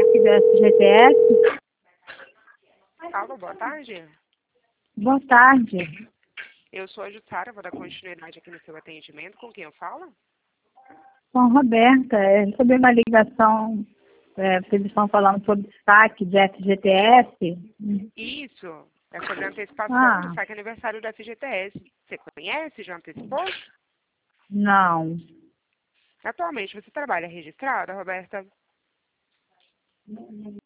saque do FGTS. Alô, boa tarde. Boa tarde. Eu sou a Jussara, vou dar continuidade aqui no seu atendimento. Com quem eu falo? Com a Roberta, sobre uma ligação, porque eles estão falando sobre saque de FGTS. Isso, é sobre a antecipação Ah, do saque aniversário da FGTS. Você conhece? Já antecipou? não. Atualmente você trabalha registrada, Roberta?